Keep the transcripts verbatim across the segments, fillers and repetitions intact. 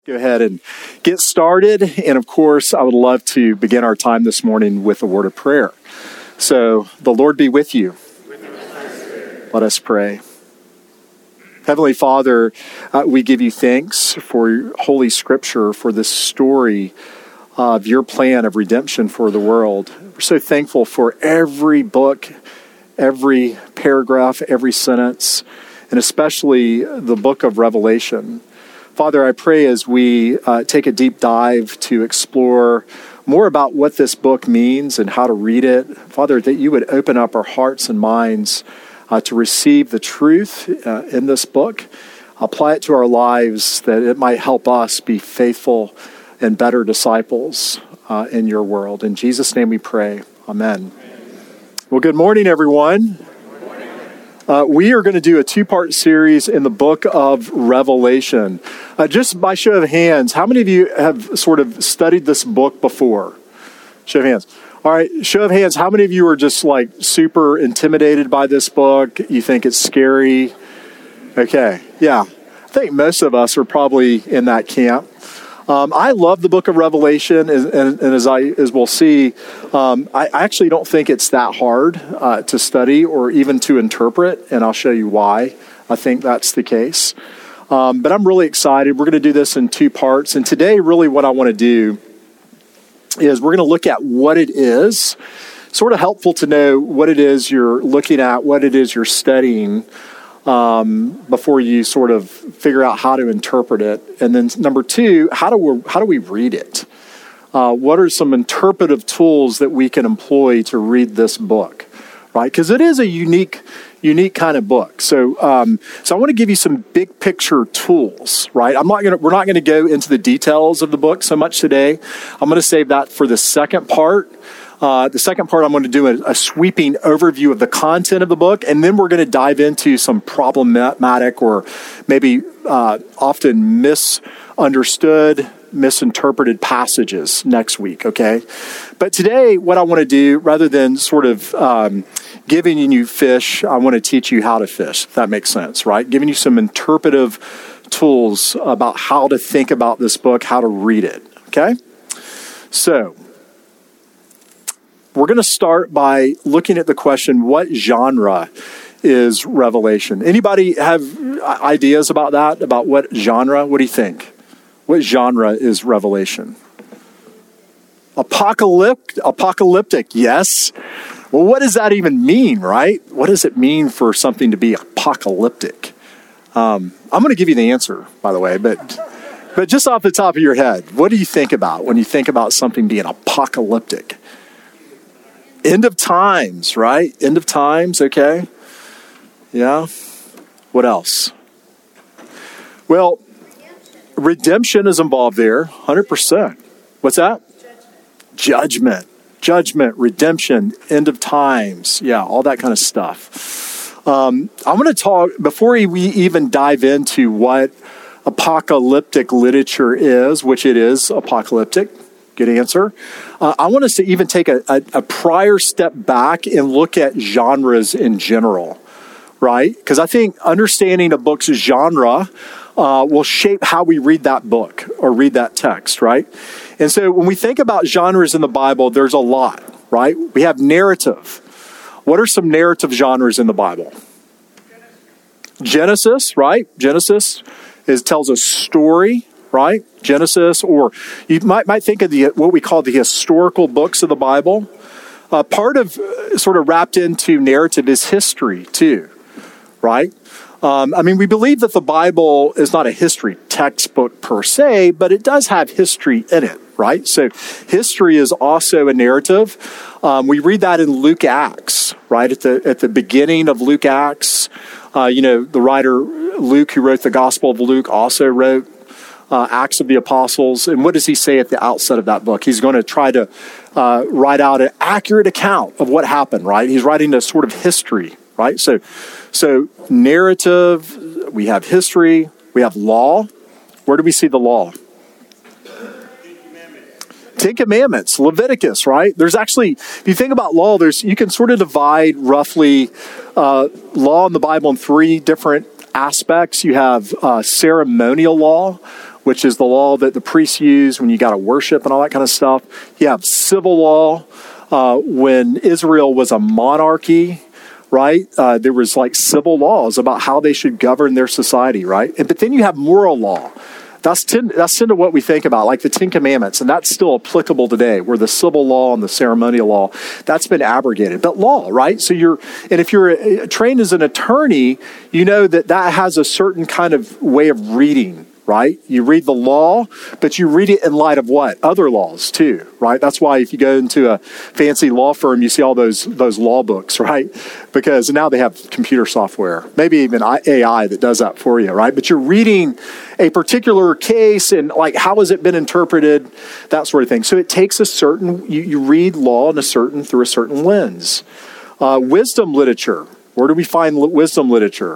Go ahead and get started. And of course, I would love to begin our time this morning with a word of prayer. So the Lord be with you. Let us pray. Heavenly Father, uh, we give you thanks for Holy Scripture, for this story of your plan of redemption for the world. We're so thankful for every book, every paragraph, every sentence, and especially the book of Revelation. Father, I pray as we uh, take a deep dive to explore more about what this book means and how to read it, Father, that you would open up our hearts and minds uh, to receive the truth uh, in this book, apply it to our lives, that it might help us be faithful and better disciples uh, in your world. In Jesus' name we pray. Amen. Well, good morning, everyone. Uh, we are going to do a two-part series in the book of Revelation. Uh, just by show of hands, how many of you have sort of studied this book before? Show of hands. All right, show of hands, how many of you are just like super intimidated by this book? You think it's scary? Okay, yeah. I think most of us are probably in that camp. Um, I love the book of Revelation, and, and, and as I as we'll see, um, I, I actually don't think it's that hard uh, to study or even to interpret, and I'll show you why I think that's the case. Um, but I'm really excited. We're going to do this in two parts, and today really what I want to do is we're going to look at what it is. Sort of helpful to know what it is you're looking at, what it is you're studying, Um, before you sort of figure out how to interpret it. And then number two, how do we, how do we read it? Uh, what are some interpretive tools that we can employ to read this book, right? Because it is a unique, unique kind of book. So, um, so I want to give you some big picture tools, right? I'm not going to, we're not going to go into the details of the book so much today. I'm going to save that for the second part. Uh, the second part, I'm going to do a, a sweeping overview of the content of the book, and then we're going to dive into some problematic or maybe uh, often misunderstood, misinterpreted passages next week, okay? But today, what I want to do, rather than sort of um, giving you fish, I want to teach you how to fish, if that makes sense, right? Giving you some interpretive tools about how to think about this book, how to read it, okay? So, we're going to start by looking at the question, what genre is Revelation? Anybody have ideas about that? About what genre? What do you think? What genre is Revelation? Apocalyptic, apocalyptic, yes. Well, what does that even mean, right? What does it mean for something to be apocalyptic? Um, I'm going to give you the answer, by the way, but but just off the top of your head, what do you think about when you think about something being apocalyptic? End of times, right? End of times, okay? Yeah. What else? Well, redemption is involved there, one hundred percent. What's that? Judgment. Judgment, redemption, end of times. Yeah, all that kind of stuff. Um, I'm going to talk, before we even dive into what apocalyptic literature is, which it is apocalyptic, good answer. Uh, I want us to even take a, a, a prior step back and look at genres in general, right? Because I think understanding a book's genre uh, will shape how we read that book or read that text, right? And so when we think about genres in the Bible, there's a lot, right? We have narrative. What are some narrative genres in the Bible? Genesis, right? Genesis is tells a story, right? Genesis, or you might might think of the what we call the historical books of the Bible. Uh, part of uh, sort of wrapped into narrative is history too, right? Um, I mean, we believe that the Bible is not a history textbook per se, but it does have history in it, right? So history is also a narrative. Um, we read that in Luke Acts, right? At the at the beginning of Luke Acts, uh, you know, the writer Luke, who wrote the Gospel of Luke, also wrote Uh, Acts of the Apostles. And what does he say at the outset of that book? He's going to try to uh, write out an accurate account of what happened, right? He's writing a sort of history, right? So, so narrative, we have history, we have law. Where do we see the law? Ten Commandments, Leviticus, right? There's actually, if you think about law, there's you can sort of divide roughly uh, law in the Bible in three different aspects. You have uh, ceremonial law, which is the law that the priests use when you got to worship and all that kind of stuff. You have civil law. Uh, when Israel was a monarchy, right, uh, there was like civil laws about how they should govern their society, right? And, but then you have moral law. That's ten, that's ten to what we think about, like the Ten Commandments, and that's still applicable today, where the civil law and the ceremonial law, that's been abrogated. But law, right? So you're, and if you're a, trained as an attorney, you know that that has a certain kind of way of reading, right? You read the law, but you read it in light of what? Other laws too, right? That's why if you go into a fancy law firm, you see all those those law books, right? Because now they have computer software, maybe even A I that does that for you, right? But you're reading a particular case and like, how has it been interpreted? That sort of thing. So it takes a certain, you, you read law in a certain, through a certain lens. Uh, wisdom literature. Where do we find wisdom literature?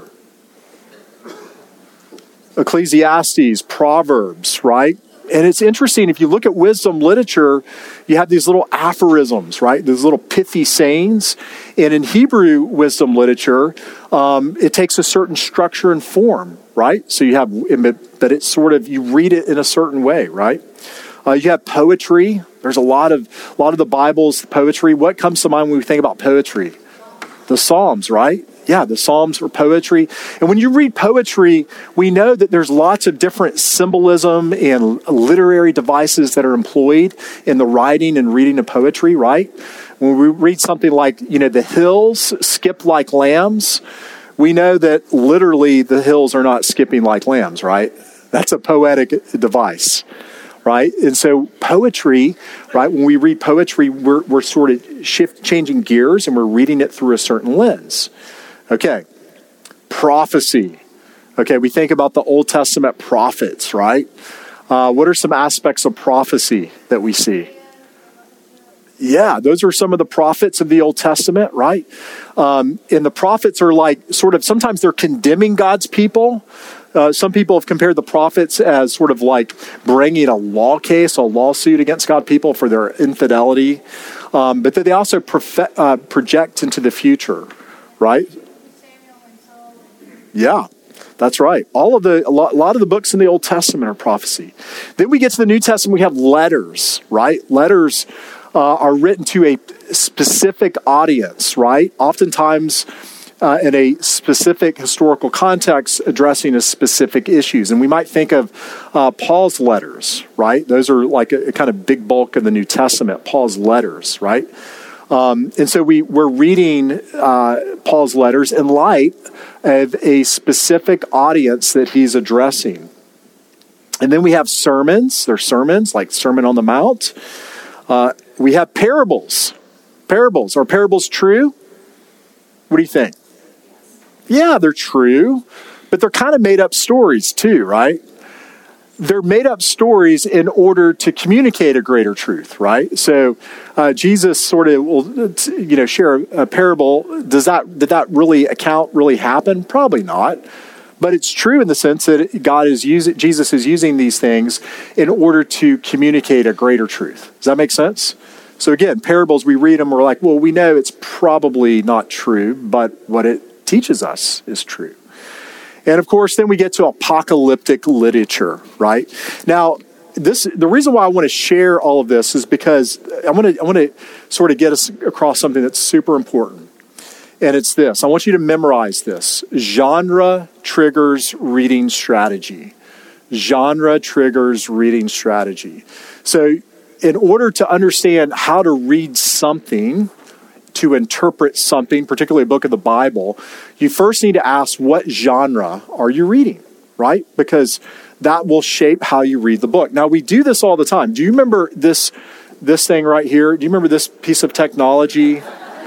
Ecclesiastes, Proverbs, right? And it's interesting, if you look at wisdom literature, you have these little aphorisms, right? These little pithy sayings. And in Hebrew wisdom literature, um, it takes a certain structure and form, right? So you have, but it's sort of, you read it in a certain way, right? Uh, you have poetry. There's a lot of, a lot of the Bible's poetry. What comes to mind when we think about poetry? The Psalms, right? Yeah, the Psalms are poetry. And when you read poetry, we know that there's lots of different symbolism and literary devices that are employed in the writing and reading of poetry, right? When we read something like, you know, the hills skip like lambs, we know that literally the hills are not skipping like lambs, right? That's a poetic device, right? And so poetry, right, when we read poetry, we're, we're sort of shift, changing gears, and we're reading it through a certain lens. Okay, prophecy. Okay, we think about the Old Testament prophets, right? Uh, what are some aspects of prophecy that we see? Yeah, those are some of the prophets of the Old Testament, right? Um, and the prophets are like sort of, sometimes they're condemning God's people. Uh, some people have compared the prophets as sort of like bringing a law case, a lawsuit against God's people for their infidelity. Um, but they also profe- uh, project into the future, right? Yeah, that's right. All of the, a lot, a lot of the books in the Old Testament are prophecy. Then we get to the New Testament, we have letters, right? Letters uh, are written to a specific audience, right? Oftentimes uh, in a specific historical context addressing a specific issues. And we might think of uh, Paul's letters, right? Those are like a, a kind of big bulk of the New Testament, Paul's letters, right? Um, and so we, we're reading uh, Paul's letters in light of a specific audience that he's addressing. And then we have sermons. There's sermons, like Sermon on the Mount. Uh, we have parables. Parables. Are parables true? What do you think? Yeah, they're true, but they're kind of made up stories too, right? They're made up stories in order to communicate a greater truth, right? So uh, Jesus sort of will, you know, share a parable. Does that, did that really account really happen? Probably not. But it's true in the sense that God is using, Jesus is using these things in order to communicate a greater truth. Does that make sense? So again, parables, we read them, we're like, well, we know it's probably not true, but what it teaches us is true. And of course, then we get to apocalyptic literature, right? Now, this the reason why I want to share all of this is because I want to I want to sort of get us across something that's super important. And it's this. I want you to memorize this. Genre triggers reading strategy. Genre triggers reading strategy. So in order to understand how to read something, to interpret something, particularly a book of the Bible, you first need to ask, what genre are you reading, right? Because that will shape how you read the book. Now, we do this all the time. Do you remember this, this thing right here? Do you remember this piece of technology?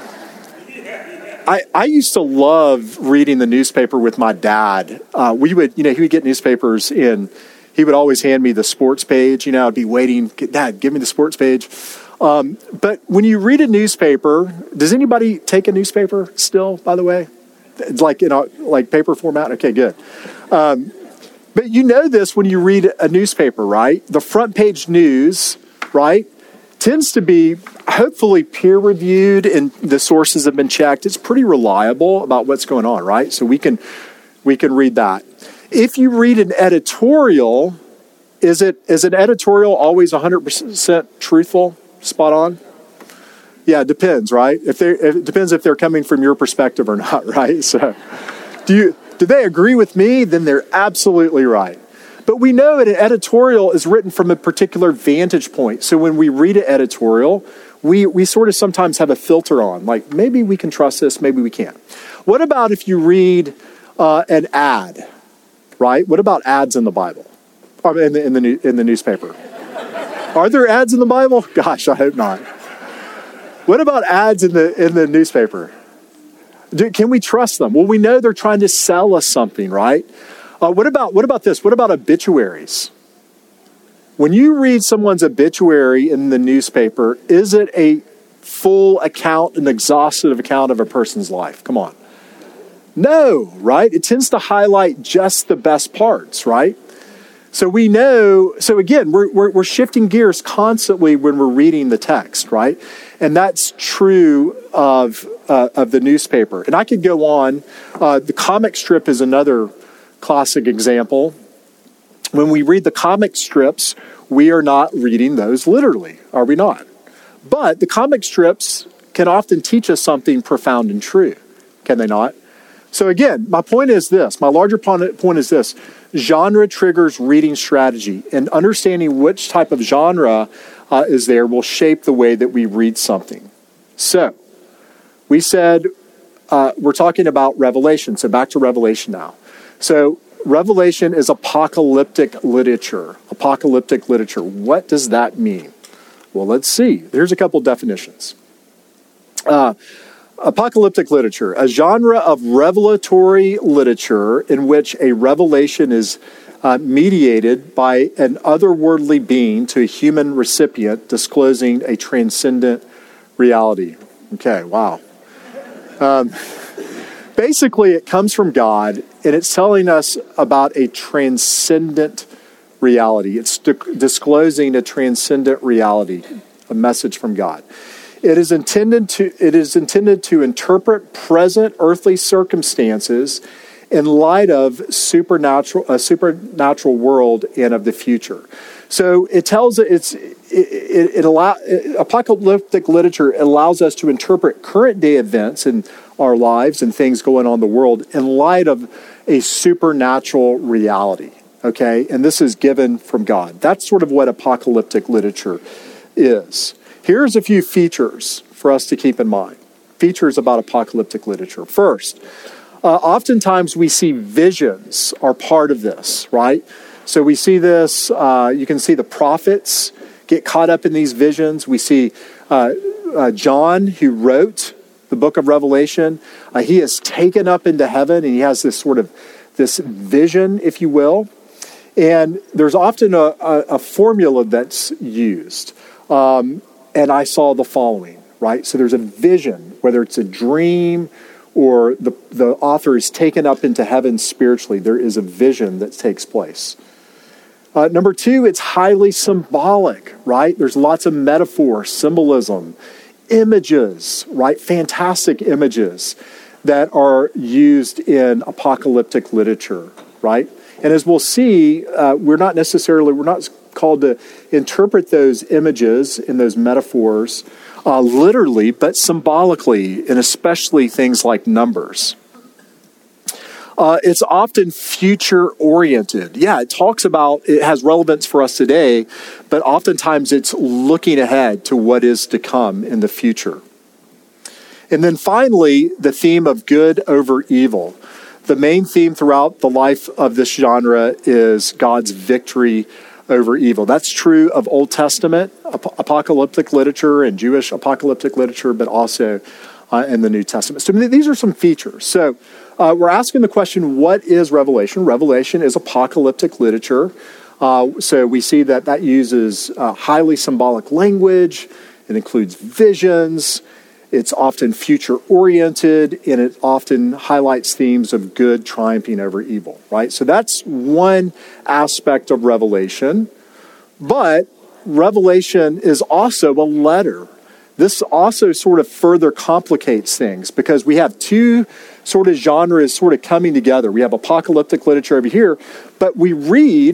I, I used to love reading the newspaper with my dad. Uh, we would, you know, he would get newspapers and he would always hand me the sports page. You know, I'd be waiting, Dad, give me the sports page. Um, but when you read a newspaper, does anybody take a newspaper still, by the way? It's like, you know, like paper format? Okay, good. Um, but you know this when you read a newspaper, right? The front page news, right, tends to be hopefully peer-reviewed and the sources have been checked. It's pretty reliable about what's going on, right? So we can we can read that. If you read an editorial, is it is an editorial always one hundred percent truthful, spot on? Yeah, it depends, right? If they it depends if they're coming from your perspective or not, right? So, do you do they agree with me? Then they're absolutely right. But we know that an editorial is written from a particular vantage point. So when we read an editorial, we we sort of sometimes have a filter on, like maybe we can trust this, maybe we can't. What about if you read uh, an ad, right? What about ads in the Bible, or in the in the in the newspaper? Are there ads in the Bible? Gosh, I hope not. What about ads in the in the newspaper? Do, can we trust them? Well, we know they're trying to sell us something, right? Uh, what about what about this? What about obituaries? When you read someone's obituary in the newspaper, is it a full account, an exhaustive account of a person's life? Come on. No, right? It tends to highlight just the best parts, right? So we know, so again, we're, we're, we're shifting gears constantly when we're reading the text, right? And that's true of, uh, of the newspaper. And I could go on. Uh, the comic strip is another classic example. When we read the comic strips, we are not reading those literally, are we not? But the comic strips can often teach us something profound and true, can they not? So again, my point is this, my larger point is this, genre triggers reading strategy, and understanding which type of genre uh, is there will shape the way that we read something. So, we said uh, we're talking about Revelation, so back to Revelation now. So, Revelation is apocalyptic literature. Apocalyptic literature. What does that mean? Well, let's see. Here's a couple definitions. Uh, apocalyptic literature, a genre of revelatory literature in which a revelation is uh, mediated by an otherworldly being to a human recipient, disclosing a transcendent reality. Okay, wow. Um, basically, it comes from God, and it's telling us about a transcendent reality. It's di- disclosing a transcendent reality, a message from God. It is intended to it is intended to interpret present earthly circumstances in light of supernatural a supernatural world and of the future. So it tells it's it, it, it allow apocalyptic literature allows us to interpret current day events in our lives and things going on in the world in light of a supernatural reality. Okay, and this is given from God. That's sort of what apocalyptic literature is. Here's a few features for us to keep in mind. Features about apocalyptic literature. First, uh, oftentimes we see visions are part of this, right? So we see this, uh, you can see the prophets get caught up in these visions. We see uh, uh, John, who wrote the book of Revelation, uh, he is taken up into heaven, and he has this sort of, this vision, if you will. And there's often a, a, a formula that's used. Um, And I saw the following, right? So there's a vision, whether it's a dream or the, the author is taken up into heaven spiritually. There is a vision that takes place. Uh, number two, it's highly symbolic, right? There's lots of metaphor, symbolism, images, right? Fantastic images that are used in apocalyptic literature, right? And as we'll see, uh, we're not necessarily, we're not called to interpret those images and those metaphors uh, literally, but symbolically, and especially things like numbers. Uh, it's often future-oriented. Yeah, it talks about, it has relevance for us today, but oftentimes it's looking ahead to what is to come in the future. And then finally, the theme of good over evil. The main theme throughout the life of this genre is God's victory over evil. That's true of Old Testament ap- apocalyptic literature and Jewish apocalyptic literature, but also uh, in the New Testament. So these are some features. So uh, we're asking the question, what is Revelation? Revelation is apocalyptic literature. Uh, so we see that that uses uh, highly symbolic language. It includes visions. It's often future-oriented, and it often highlights themes of good triumphing over evil, right? So that's one aspect of Revelation. But Revelation is also a letter. This also sort of further complicates things because we have two sort of genres sort of coming together. We have apocalyptic literature over here, but we read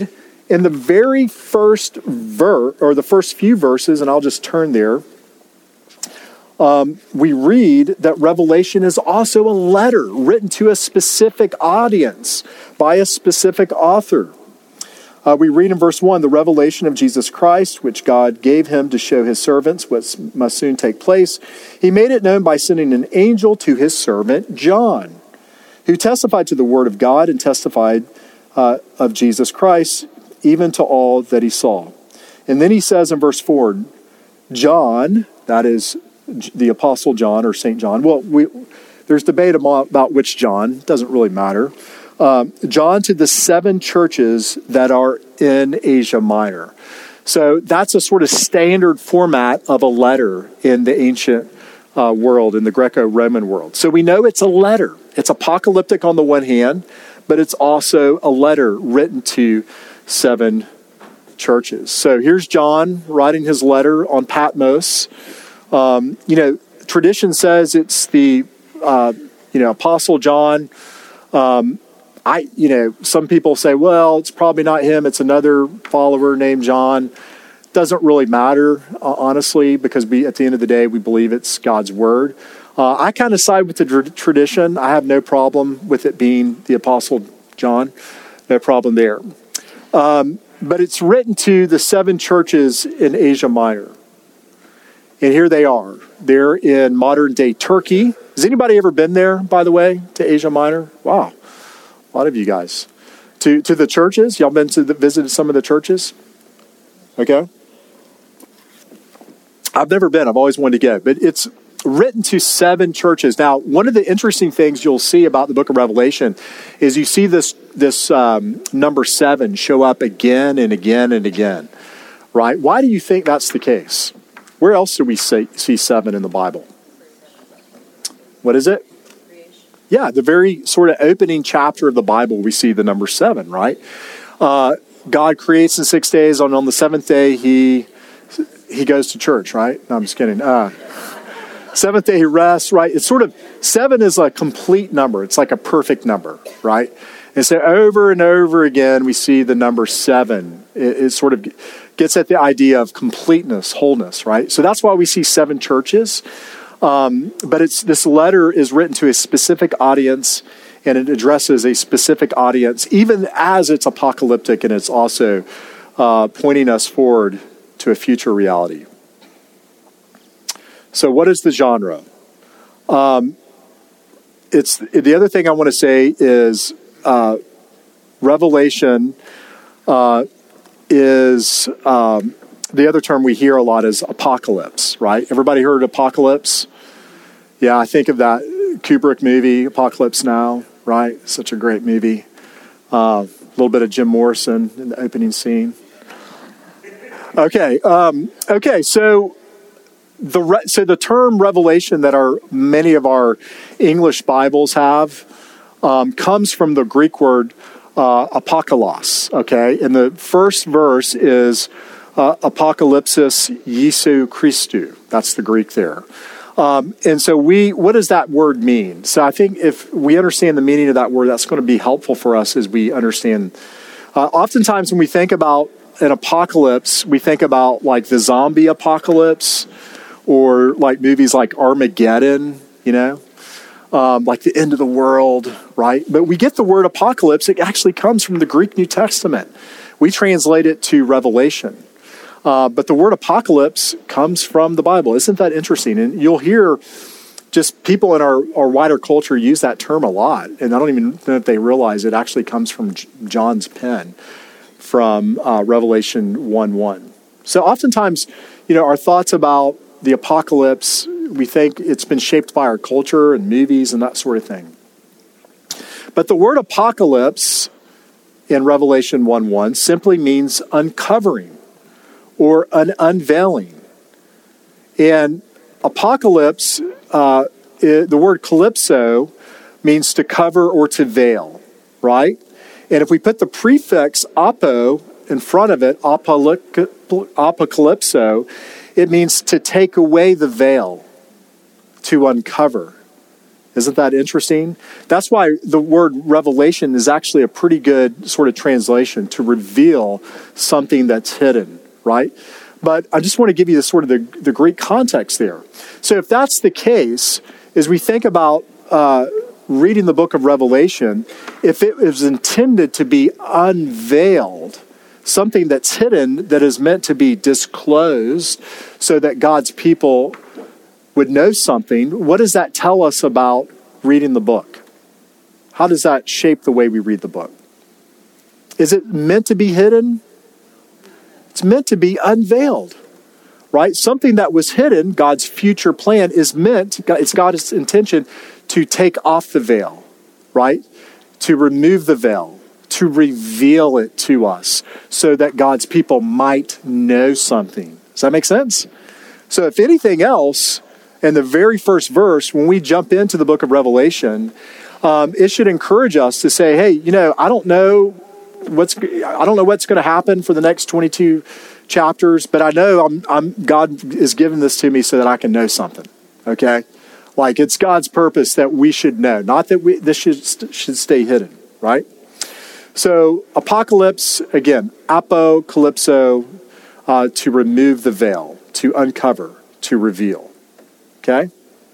In the very first verse, or the first few verses, and I'll just turn there, um, we read that Revelation is also a letter written to a specific audience by a specific author. Uh, we read in verse one, the revelation of Jesus Christ, which God gave him to show his servants what must soon take place. He made it known by sending an angel to his servant John, who testified to the word of God and testified uh, of Jesus Christ, even to all that he saw. And then he says in verse four, John, that is the Apostle John or Saint John. Well, we, there's debate about which John. It doesn't really matter. Um, John to the seven churches that are in Asia Minor. So that's a sort of standard format of a letter in the ancient uh, world, in the Greco-Roman world. So we know it's a letter. It's apocalyptic on the one hand, but it's also a letter written to seven churches. So here's John writing his letter on Patmos. Um, you know, tradition says it's the, uh, you know, Apostle John. Um, I, you know, some people say, well, it's probably not him. It's another follower named John. Doesn't really matter, uh, honestly, because we, at the end of the day, we believe it's God's word. Uh, I kind of side with the tr- tradition. I have no problem with it being the Apostle John. No problem there. Um, but it's written to the seven churches in Asia Minor. And here they are. They're in modern-day Turkey. Has anybody ever been there, by the way, to Asia Minor? Wow. A lot of you guys. To to the churches? Y'all been to the, visited some of the churches? Okay. I've never been. I've always wanted to go. But it's written to seven churches. Now, one of the interesting things you'll see about the book of Revelation is you see this, this um, number seven show up again and again and again. Right? Why do you think that's the case? Where else do we see, see seven in the Bible? What is it? Yeah, the very sort of opening chapter of the Bible, we see the number seven, right? Uh, God creates in six days. On, on the seventh day, he he goes to church, right? No, I'm just kidding. Uh, seventh day, he rests, right? It's sort of, seven is a complete number. It's like a perfect number, right? And so over and over again, we see the number seven. It, it sort of gets at the idea of completeness, wholeness, right? So that's why we see seven churches. Um, but it's this letter is written to a specific audience, and it addresses a specific audience, even as it's apocalyptic, and it's also uh, pointing us forward to a future reality. So what is the genre? Um, it's the other thing I want to say is uh, Revelation uh, is um, the other term we hear a lot is apocalypse, right? Everybody heard apocalypse? Yeah, I think of that Kubrick movie, Apocalypse Now, right? Such a great movie. Uh, a little bit of Jim Morrison in the opening scene. Okay, um, okay. So the re- so the term revelation that our many of our English Bibles have um, comes from the Greek word uh, apokalos. Okay, and the first verse is uh, apocalypsis Jesu Christou. That's the Greek there. Um, and so we, what does that word mean? So I think if we understand the meaning of that word, that's going to be helpful for us as we understand. Uh, oftentimes when we think about an apocalypse, we think about like the zombie apocalypse or like movies like Armageddon, you know, um, like the end of the world, right? But we get the word apocalypse. It actually comes from the Greek New Testament. We translate it to Revelation. Uh, but the word apocalypse comes from the Bible. Isn't that interesting? And you'll hear just people in our, our wider culture use that term a lot. And I don't even know if they realize it actually comes from J- John's pen from uh, Revelation one one. So oftentimes, you know, our thoughts about the apocalypse, we think it's been shaped by our culture and movies and that sort of thing. But the word apocalypse in Revelation one one simply means uncovering or an unveiling. And apocalypse, uh, it, the word calypso means to cover or to veil, right? And if we put the prefix apo in front of it, apocalypso, it means to take away the veil, to uncover. Isn't that interesting? That's why the word revelation is actually a pretty good sort of translation, to reveal something that's hidden, right? But I just want to give you the sort of the, the Greek context there. So if that's the case, as we think about uh, reading the book of Revelation, if it was intended to be unveiled, something that's hidden that is meant to be disclosed so that God's people would know something, what does that tell us about reading the book? How does that shape the way we read the book? Is it meant to be hidden? It's meant to be unveiled, right? Something that was hidden, God's future plan, is meant, it's God's intention to take off the veil, right? To remove the veil, to reveal it to us so that God's people might know something. Does that make sense? So if anything else, in the very first verse, when we jump into the book of Revelation, um, it should encourage us to say, hey, you know, I don't know what's I don't know what's going to happen for the next twenty-two chapters, but I know I'm, I'm God is giving this to me so that I can know something. Okay, like it's God's purpose that we should know, not that we this should should stay hidden, right? So apocalypse, again, apocalypso, uh, to remove the veil, to uncover, to reveal. Okay?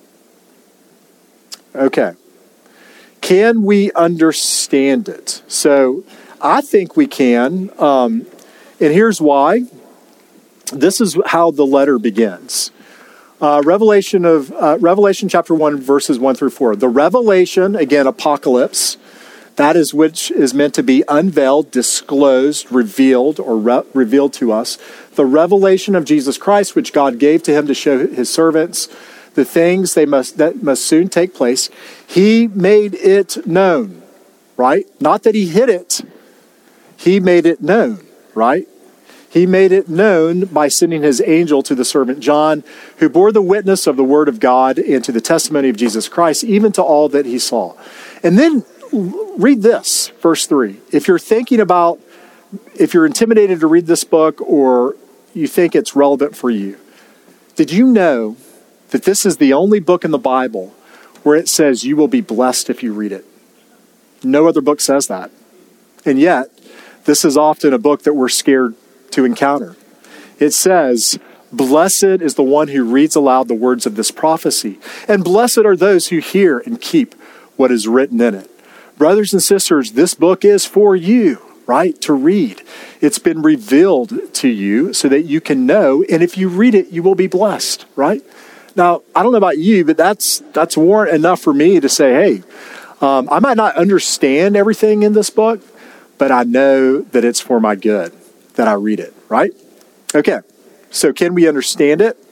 Okay. Can we understand it? So I think we can. Um, and here's why. This is how the letter begins. Uh, Revelation of uh, Revelation chapter one, verses one through four. The revelation, again, apocalypse, that is which is meant to be unveiled, disclosed, revealed, or re- revealed to us. The revelation of Jesus Christ, which God gave to him to show his servants the things they must that must soon take place. He made it known, right? Not that he hid it. He made it known, right? He made it known by sending his angel to the servant John, who bore the witness of the word of God and to the testimony of Jesus Christ, even to all that he saw. And then read this, verse three. If you're thinking about, if you're intimidated to read this book or you think it's relevant for you, did you know that this is the only book in the Bible where it says you will be blessed if you read it? No other book says that. And yet, this is often a book that we're scared to encounter. It says, blessed is the one who reads aloud the words of this prophecy, and blessed are those who hear and keep what is written in it. Brothers and sisters, this book is for you, right, to read. It's been revealed to you so that you can know, and if you read it, you will be blessed, right? Now, I don't know about you, but that's that's warrant enough for me to say, hey, um, I might not understand everything in this book, but I know that it's for my good, that I read it, right? Okay, so can we understand it?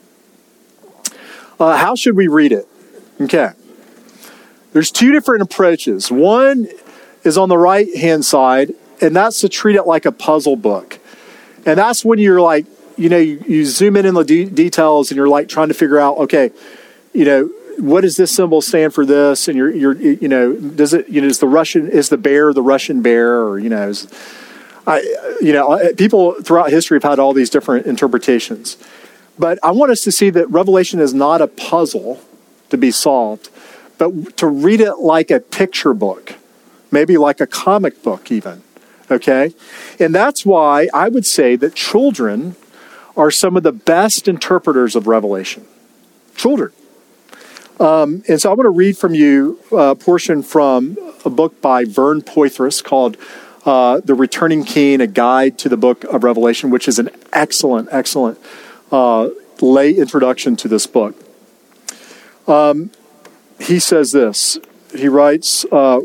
Uh, how should we read it? Okay, there's two different approaches. One is on the right-hand side, and that's to treat it like a puzzle book. And that's when you're like, you know, you, you zoom in in the de- details and you're like trying to figure out, okay, you know, what does this symbol stand for this? And you're, you're, you know, does it, you know, is the Russian, is the bear the Russian bear? Or, you know, is, I, you know, people throughout history have had all these different interpretations. But I want us to see that Revelation is not a puzzle to be solved, but to read it like a picture book, maybe like a comic book even, okay? And that's why I would say that children are some of the best interpreters of Revelation. Children. Um, and so I want to read from you a portion from a book by Vern Poythress called uh, The Returning King, A Guide to the Book of Revelation, which is an excellent, excellent uh, lay introduction to this book. Um, he says this. He writes, uh,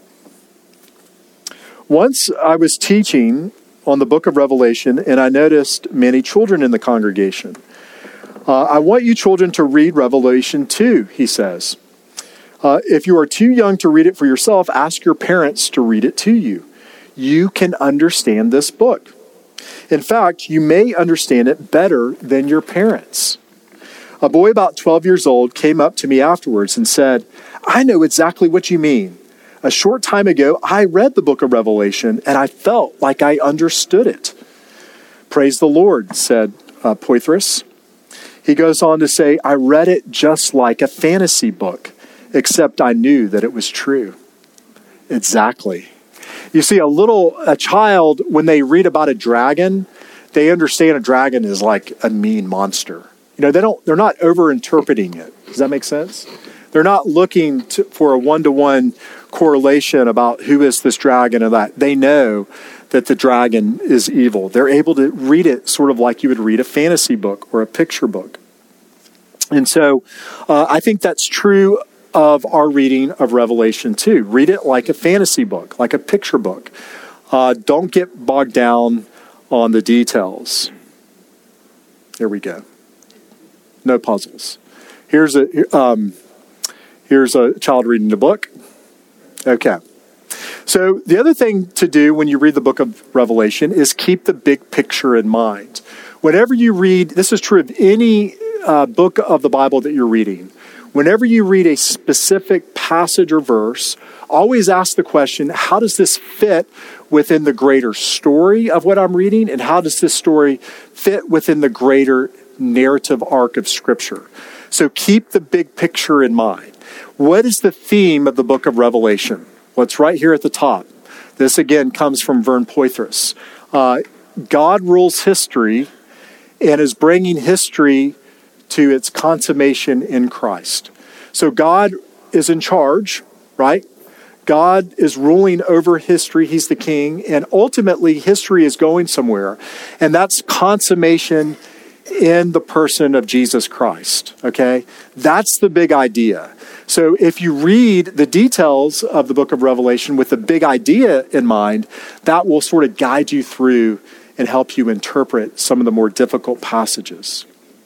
once I was teaching on the book of Revelation, and I noticed many children in the congregation. Uh, I want you children to read Revelation two, he says. Uh, if you are too young to read it for yourself, ask your parents to read it to you. You can understand this book. In fact, you may understand it better than your parents. A boy about twelve years old came up to me afterwards and said, I know exactly what you mean. A short time ago, I read the book of Revelation, and I felt like I understood it. Praise the Lord, said uh, Poythress. He goes on to say, I read it just like a fantasy book. except I knew that it was true. Exactly. You see, a little, a child, when they read about a dragon, they understand a dragon is like a mean monster. You know, they don't, they're not over-interpreting it. Does that make sense? They're not looking to, for a one-to-one correlation about who is this dragon or that. They know that the dragon is evil. They're able to read it sort of like you would read a fantasy book or a picture book. And so uh, I think that's true of our reading of Revelation too. Read it like a fantasy book, like a picture book. Uh, don't get bogged down on the details. There we go. No puzzles. Here's a um, here's a child reading the book. Okay. So the other thing to do when you read the book of Revelation is keep the big picture in mind. Whenever you read, this is true of any uh, book of the Bible that you're reading. Whenever you read a specific passage or verse, always ask the question, how does this fit within the greater story of what I'm reading? And how does this story fit within the greater narrative arc of Scripture? So keep the big picture in mind. What is the theme of the book of Revelation? Well, it's right here at the top. This, again, comes from Vern Poythress. Uh, God rules history and is bringing history to its consummation in Christ. So God is in charge, right? God is ruling over history. He's the king. And ultimately, history is going somewhere. And that's consummation in the person of Jesus Christ, okay? That's the big idea. So if you read the details of the book of Revelation with the big idea in mind, that will sort of guide you through and help you interpret some of the more difficult passages.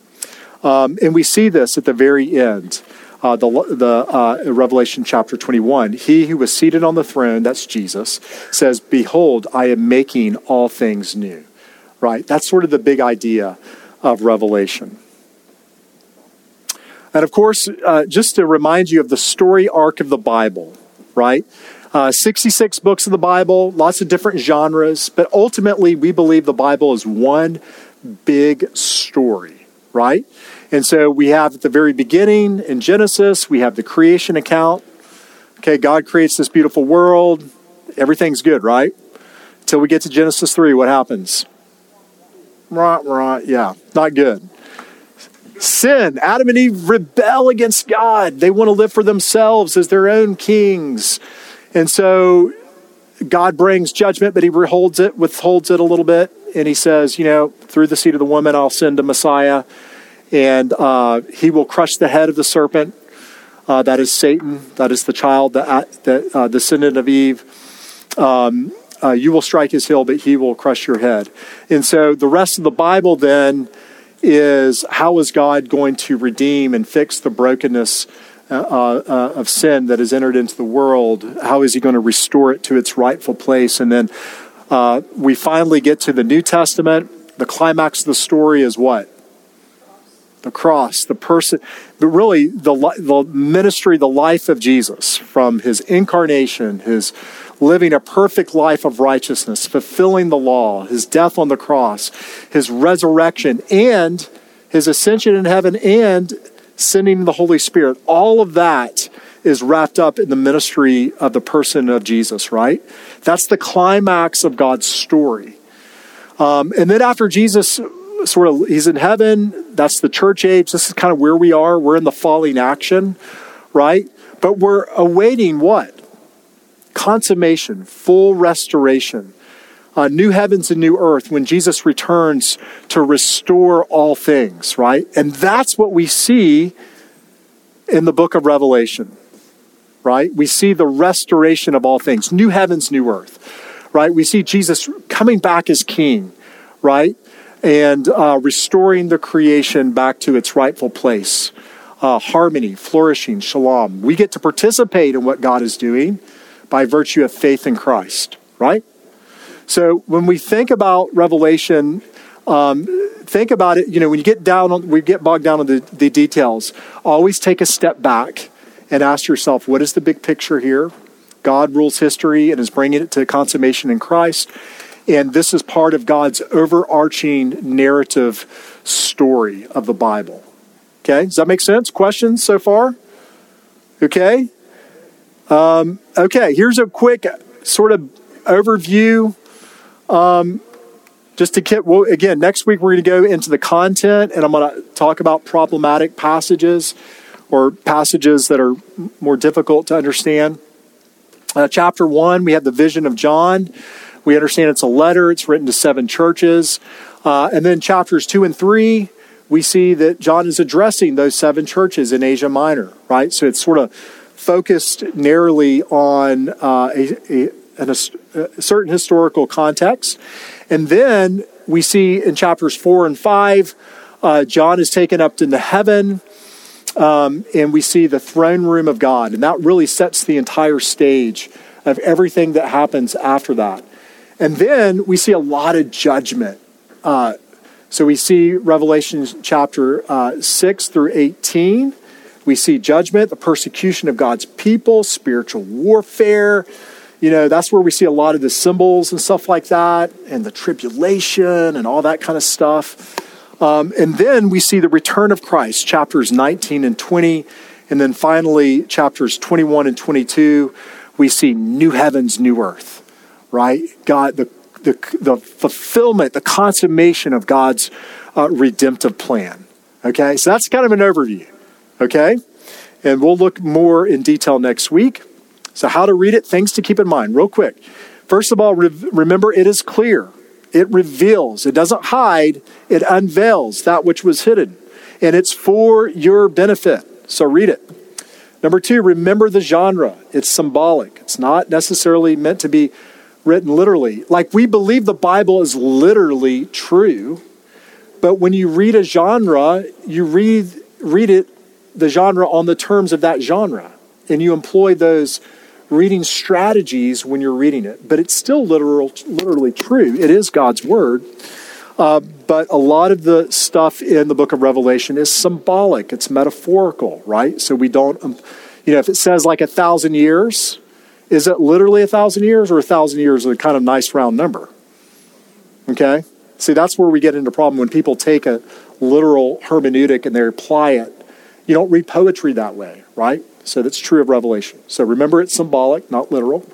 Um, and we see this at the very end, uh, the, the uh, Revelation chapter twenty-one. He who was seated on the throne, that's Jesus, says, "Behold, I am making all things new." Right? That's sort of the big idea of Revelation. And of course, uh, just to remind you of the story arc of the Bible, right? Uh, sixty-six books of the Bible, lots of different genres, but ultimately we believe the Bible is one big story, right? And so we have at the very beginning in Genesis, we have the creation account. Okay, God creates this beautiful world. Everything's good, right? Until we get to Genesis three, what happens? Right, right, yeah, not good. Sin. Adam and Eve rebel against God. They want to live for themselves as their own kings. And so God brings judgment, but he withholds it, withholds it a little bit. And he says, you know, through the seed of the woman, I'll send a Messiah. And uh, he will crush the head of the serpent. Uh, that is Satan. That is the child, the, the uh, descendant of Eve. Um, uh, you will strike his heel, but he will crush your head. And so the rest of the Bible then is how is God going to redeem and fix the brokenness uh, uh, of sin that has entered into the world? How is he going to restore it to its rightful place? And then uh, we finally get to the New Testament. The climax of the story is what? The cross, the person, but really the, the ministry, the life of Jesus, from his incarnation, his living a perfect life of righteousness, fulfilling the law, his death on the cross, his resurrection, and his ascension in heaven, and sending the Holy Spirit. All of that is wrapped up in the ministry of the person of Jesus, right? That's the climax of God's story. Um, and then after Jesus sort of, he's in heaven, that's the church age. This is kind of where we are. We're in the falling action, right? But we're awaiting what? Consummation, full restoration, uh, new heavens and new earth when Jesus returns to restore all things, right? And that's what we see in the book of Revelation, right? We see the restoration of all things, new heavens, new earth, right? We see Jesus coming back as king, right? And uh, restoring the creation back to its rightful place. Uh, harmony, flourishing, shalom. We get to participate in what God is doing by virtue of faith in Christ, right? So when we think about Revelation, um, think about it, you know, when you get down on, we get bogged down on the, the details, always take a step back and ask yourself, what is the big picture here? God rules history and is bringing it to consummation in Christ. And this is part of God's overarching narrative story of the Bible. Okay, does that make sense? Questions so far? Okay? Um, okay, here's a quick sort of overview. Um, just to get, well, again, next week we're going to go into the content, and I'm going to talk about problematic passages or passages that are more difficult to understand. Uh, chapter one, we have the vision of John. We understand it's a letter. It's written to seven churches. Uh, and then chapters two and three, we see that John is addressing those seven churches in Asia Minor, right? So it's sort of focused narrowly on uh, a, a, an, a certain historical context. And then we see in chapters four and five, uh, John is taken up into heaven. Um, and we see the throne room of God. And that really sets the entire stage of everything that happens after that. And then we see a lot of judgment. Uh, so we see Revelation chapter uh, six through eighteen. We see judgment, the persecution of God's people, spiritual warfare. You know, that's where we see a lot of the symbols and stuff like that, and the tribulation and all that kind of stuff. Um, and then we see the return of Christ, chapters nineteen and twenty. And then finally, chapters twenty-one and twenty-two, we see new heavens, new earth, right? God, the, the, the fulfillment, the consummation of God's uh, redemptive plan. Okay, so that's kind of an overview. Okay, and we'll look more in detail next week. So how to read it, things to keep in mind real quick. First of all, re- remember it is clear. It reveals. It doesn't hide. It unveils that which was hidden. And it's for your benefit. So read it. Number two, remember the genre. It's symbolic. It's not necessarily meant to be written literally. Like we believe the Bible is literally true. But when you read a genre, you read, read it, the genre on the terms of that genre. And you employ those reading strategies when you're reading it, but it's still literal, literally true. It is God's word, uh, but a lot of the stuff in the book of Revelation is symbolic. It's metaphorical, right? So we don't, um, you know, if it says like a thousand years, is it literally a thousand years, or a thousand years is a kind of nice round number? Okay, see, that's where we get into problem when people take a literal hermeneutic and they apply it. You don't read poetry that way, right? So that's true of Revelation. So remember, it's symbolic, not literal.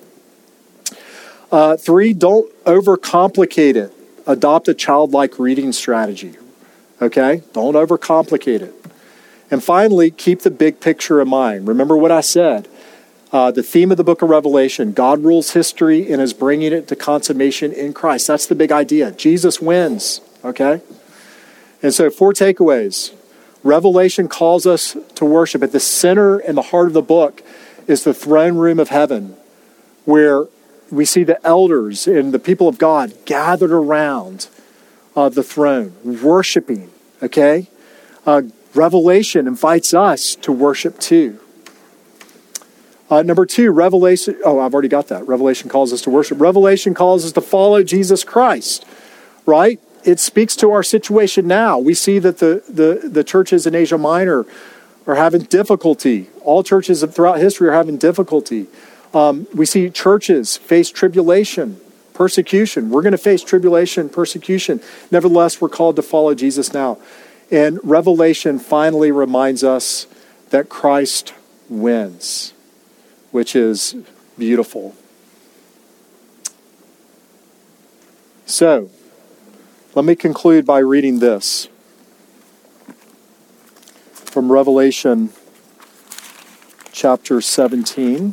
Uh, three, don't overcomplicate it. Adopt a childlike reading strategy. Okay? Don't overcomplicate it. And finally, keep the big picture in mind. Remember what I said. Uh, the theme of the book of Revelation, God rules history and is bringing it to consummation in Christ. That's the big idea. Jesus wins. Okay? And so four takeaways. Revelation calls us to worship. At the center and the heart of the book is the throne room of heaven, where we see the elders and the people of God gathered around uh, the throne, worshiping, okay? Uh, Revelation invites us to worship too. Uh, number two, Revelation, oh, I've already got that. Revelation calls us to worship. Revelation calls us to follow Jesus Christ, right? It speaks to our situation now. We see that the, the, the churches in Asia Minor are having difficulty. All churches throughout history are having difficulty. Um, we see churches face tribulation, persecution. We're going to face tribulation, persecution. Nevertheless, we're called to follow Jesus now. And Revelation finally reminds us that Christ wins, which is beautiful. So, let me conclude by reading this from Revelation chapter seventeen.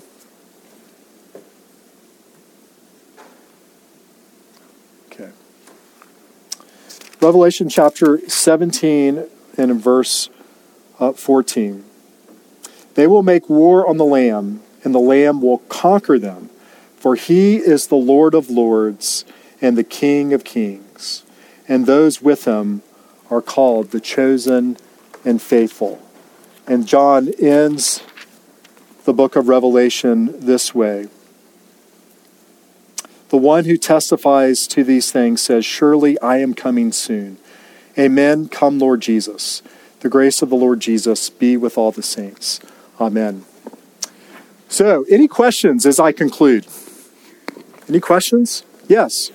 Okay. Revelation chapter seventeen and in verse uh, fourteen. They will make war on the Lamb, and the Lamb will conquer them, for he is the Lord of lords and the King of kings. And those with him are called the chosen and faithful. And John ends the book of Revelation this way. The one who testifies to these things says, surely I am coming soon. Amen. Come, Lord Jesus. The grace of the Lord Jesus be with all the saints. Amen. So, any questions as I conclude? Any questions? Yes.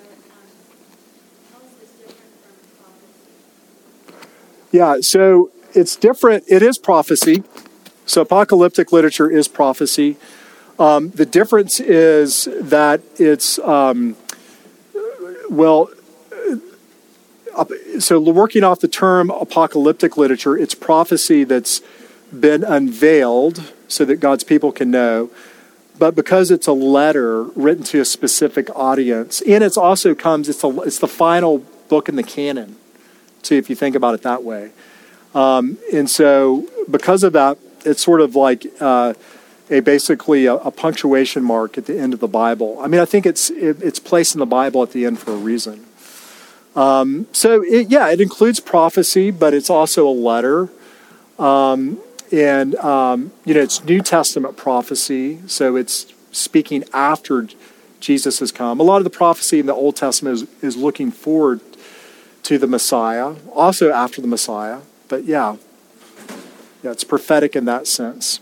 Yeah, so it's different. It is prophecy. So apocalyptic literature is prophecy. Um, the difference is that it's, um, well, uh, so working off the term apocalyptic literature, it's prophecy that's been unveiled so that God's people can know. But because it's a letter written to a specific audience, and it's also comes, it's, a, it's the final book in the canon, too, if you think about it that way. Um, and so because of that, it's sort of like uh, a basically a, a punctuation mark at the end of the Bible. I mean, I think it's it, it's placed in the Bible at the end for a reason. Um, so, it, yeah, it includes prophecy, but it's also a letter. Um, and, um, you know, it's New Testament prophecy, so it's speaking after Jesus has come. A lot of the prophecy in the Old Testament is, is looking forward to the Messiah, also after the Messiah. But, yeah, yeah, it's prophetic in that sense.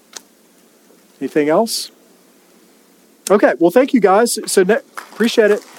Anything else? Okay, well, thank you, guys. So, ne- appreciate it.